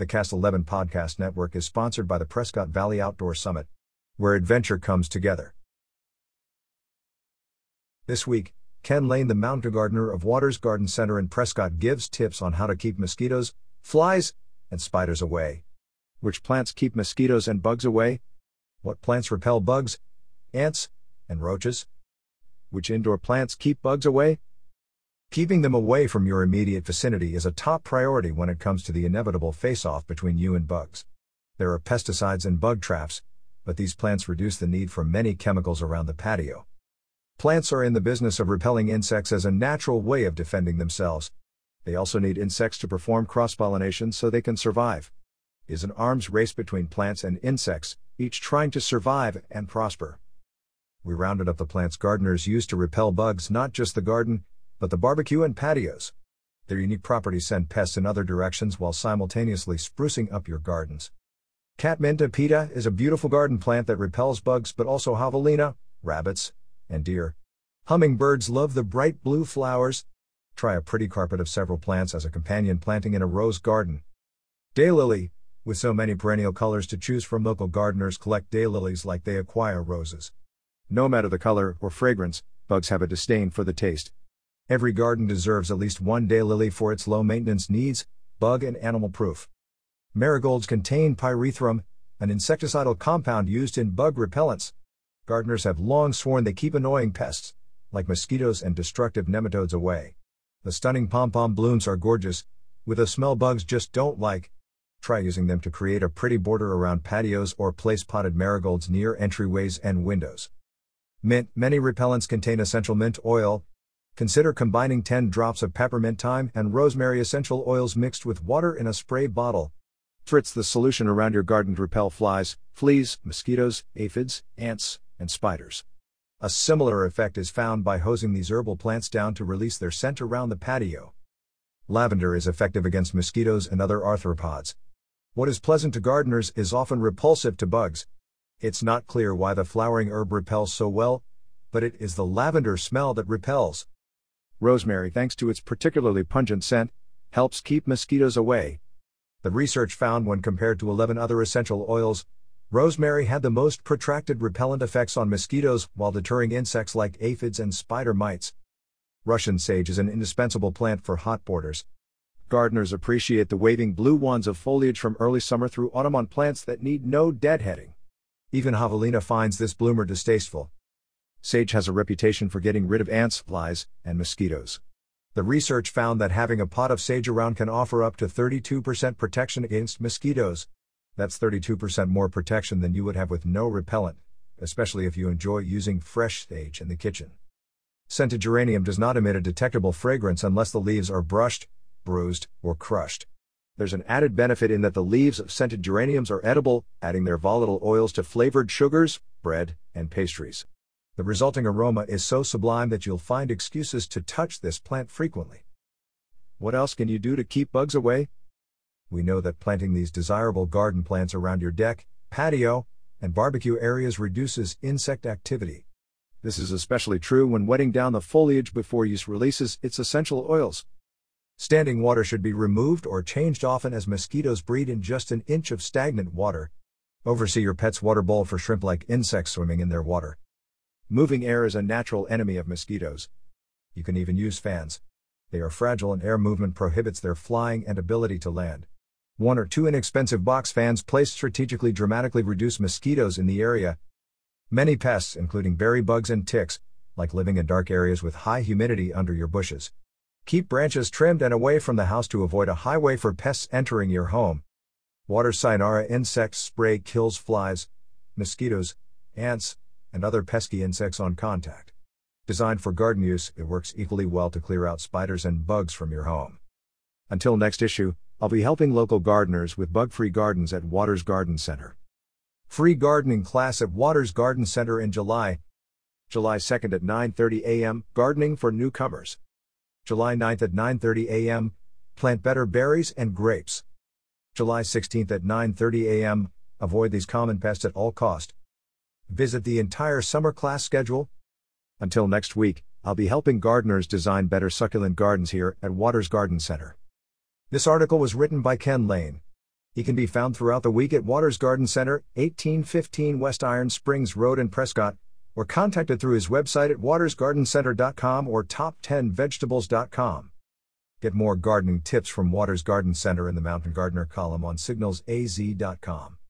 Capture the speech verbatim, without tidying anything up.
The Cast eleven Podcast Network is sponsored by the Prescott Valley Outdoor Summit, where adventure comes together. This week, Ken Lane, the mountain gardener of Waters Garden Center in Prescott, gives tips on how to keep mosquitoes, flies, and spiders away. Which plants keep mosquitoes and bugs away? What plants repel bugs, ants, and roaches? Which indoor plants keep bugs away? Keeping them away from your immediate vicinity is a top priority when it comes to the inevitable face-off between you and bugs. There are pesticides and bug traps, but these plants reduce the need for many chemicals around the patio. Plants are in the business of repelling insects as a natural way of defending themselves. They also need insects to perform cross-pollination so they can survive. It is an arms race between plants and insects, each trying to survive and prosper. We rounded up the plants gardeners use to repel bugs, not just the garden, but the barbecue and patios. Their unique properties send pests in other directions while simultaneously sprucing up your gardens. Catmint apida is a beautiful garden plant that repels bugs but also javelina, rabbits, and deer. Hummingbirds love the bright blue flowers. Try a pretty carpet of several plants as a companion planting in a rose garden. Daylily, with so many perennial colors to choose from, local gardeners collect daylilies like they acquire roses. No matter the color or fragrance, bugs have a disdain for the taste. Every garden deserves at least one daylily for its low maintenance needs, bug and animal proof. Marigolds contain pyrethrum, an insecticidal compound used in bug repellents. Gardeners have long sworn they keep annoying pests, like mosquitoes and destructive nematodes, away. The stunning pom-pom blooms are gorgeous, with a smell bugs just don't like. Try using them to create a pretty border around patios or place potted marigolds near entryways and windows. Mint. Many repellents contain essential mint oil. Consider combining ten drops of peppermint, thyme, and rosemary essential oils mixed with water in a spray bottle. Fritz, the solution around your garden to repel flies, fleas, mosquitoes, aphids, ants, and spiders. A similar effect is found by hosing these herbal plants down to release their scent around the patio. Lavender is effective against mosquitoes and other arthropods. What is pleasant to gardeners is often repulsive to bugs. It's not clear why the flowering herb repels so well, but it is the lavender smell that repels. Rosemary, thanks to its particularly pungent scent, helps keep mosquitoes away. The research found when compared to eleven other essential oils, rosemary had the most protracted repellent effects on mosquitoes while deterring insects like aphids and spider mites. Russian sage is an indispensable plant for hot borders. Gardeners appreciate the waving blue wands of foliage from early summer through autumn on plants that need no deadheading. Even javelina finds this bloomer distasteful. Sage has a reputation for getting rid of ants, flies, and mosquitoes. The research found that having a pot of sage around can offer up to thirty-two percent protection against mosquitoes. That's thirty-two percent more protection than you would have with no repellent, especially if you enjoy using fresh sage in the kitchen. Scented geranium does not emit a detectable fragrance unless the leaves are brushed, bruised, or crushed. There's an added benefit in that the leaves of scented geraniums are edible, adding their volatile oils to flavored sugars, bread, and pastries. The resulting aroma is so sublime that you'll find excuses to touch this plant frequently. What else can you do to keep bugs away? We know that planting these desirable garden plants around your deck, patio, and barbecue areas reduces insect activity. This is especially true when wetting down the foliage before use releases its essential oils. Standing water should be removed or changed often as mosquitoes breed in just an inch of stagnant water. Oversee your pet's water bowl for shrimp-like insects swimming in their water. Moving air is a natural enemy of mosquitoes. You can even use fans. They are fragile and air movement prohibits their flying and ability to land. One or two inexpensive box fans placed strategically dramatically reduce mosquitoes in the area. Many pests, including berry bugs and ticks, like living in dark areas with high humidity under your bushes. Keep branches trimmed and away from the house to avoid a highway for pests entering your home. Water Cyanara insect spray kills flies, mosquitoes, ants, and other pesky insects on contact. Designed for garden use, it works equally well to clear out spiders and bugs from your home. Until next issue, I'll be helping local gardeners with bug-free gardens at Waters Garden Center. Free gardening class at Waters Garden Center in July. July second at nine thirty a.m., gardening for newcomers. July ninth at nine thirty a.m., plant better berries and grapes. July sixteenth at nine thirty a.m., avoid these common pests at all cost. Visit the entire summer class schedule. Until next week, I'll be helping gardeners design better succulent gardens here at Waters Garden Center. This article was written by Ken Lane. He can be found throughout the week at Waters Garden Center, eighteen fifteen West Iron Springs Road in Prescott, or contacted through his website at waters garden center dot com or top ten vegetables dot com. Get more gardening tips from Waters Garden Center in the Mountain Gardener column on signals a z dot com.